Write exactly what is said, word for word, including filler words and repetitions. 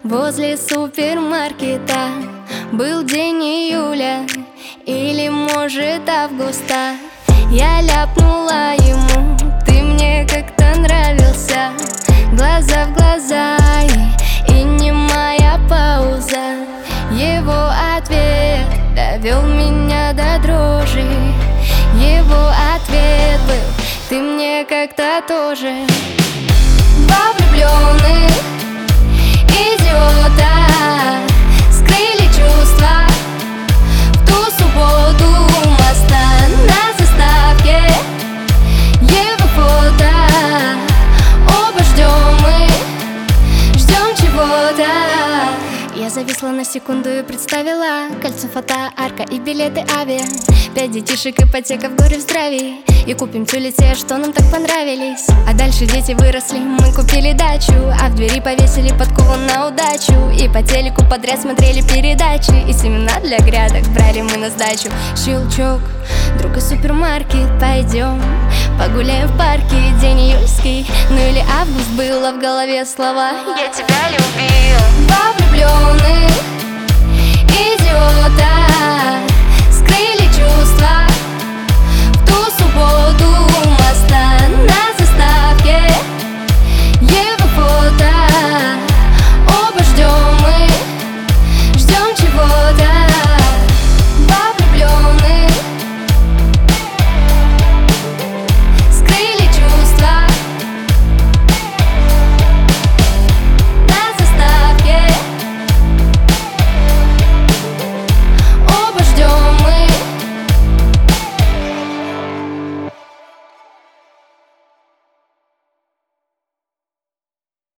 Возле супермаркета был день июля или, может, августа. Я ляпнула ему: ты мне как-то нравился. Глаза в глаза и, и немая пауза. Его ответ довел меня до дрожи. Его ответ был: ты мне как-то тоже. Два влюбленных идиота скрыли чувства в ту субботу у моста. На заставке его фото. Оба ждем мы, ждем чего-то. Я зависла на секунду и представила кольцо, фото, арка и билеты авиа. Пять детишек, ипотека в горе, в здравии. И купим тюли те, что нам так понравились. А дальше дети выросли, мы купили дачу. А в двери повесили подкову на удачу. И по телеку подряд смотрели передачи. И семена для грядок брали мы на сдачу. Щелчок, друг из супермаркет. Пойдем погуляем в парке. День июльский, ну или август. Было в голове слова: я тебя любил. Два влюбленных